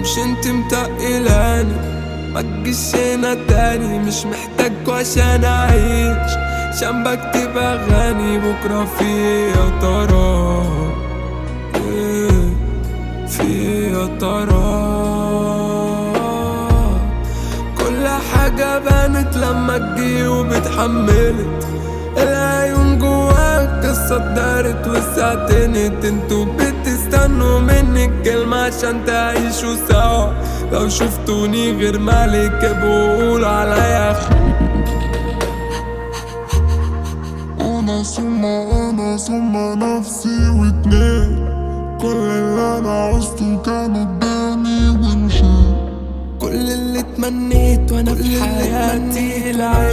مش انت متقلاني، ما تجيش هنا تاني، مش محتاجكوا عشان اعيش، عشان بكتب اغاني بكره في إيه يا ترى، إيه في إيه يا ترى. كل حاجة بانت لما تجي وبتحملت، العيون جواك قصة اتدارت واتسعتنت، انتوا بتستنوا مني الكلمة عشان تعيشوا سوا، لو شفتوني غير مالك بقولوا عليا ثم نفسي واتنين، كل اللي انا عشته كان قدامي ومشيت. كل اللي اتمنيت وانا في حياتي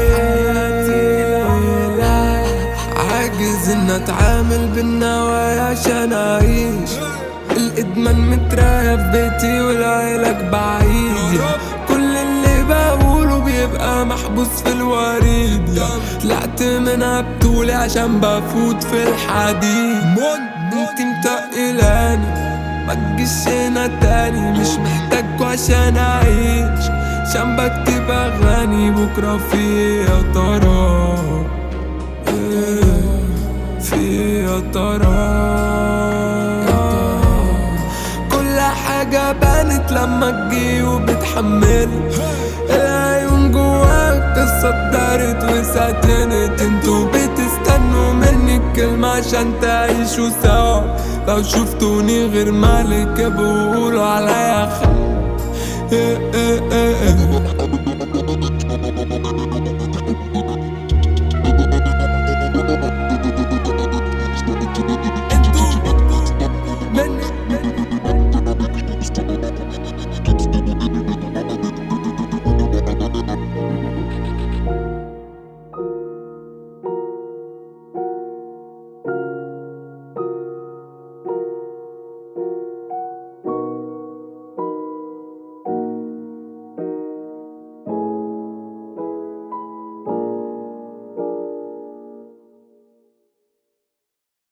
عاجز ان اتعامل بالنوايا عشان اعيش، الادمان مترايا في بيتي والعلاج بعيد، كل اللي بقوله بيبقى محبوس في الوريد، طلعت منها بطولي عشان بفوت في الحديد. انتي متقلاني، ما تجيش هنا تاني، مش محتاجكوا عشان اعيش، عشان بكتب اغاني بكره في إيه يا ترى، إيه في إيه يا ترى. كل حاجة بانت لما تجي وبتحمل، العيون جواك قصة اتدارت وساتنت، انتوا بتستنوا مني الكلمة عشان تعيشوا سوا، لو شفتوني غير مالك بقولوا عليا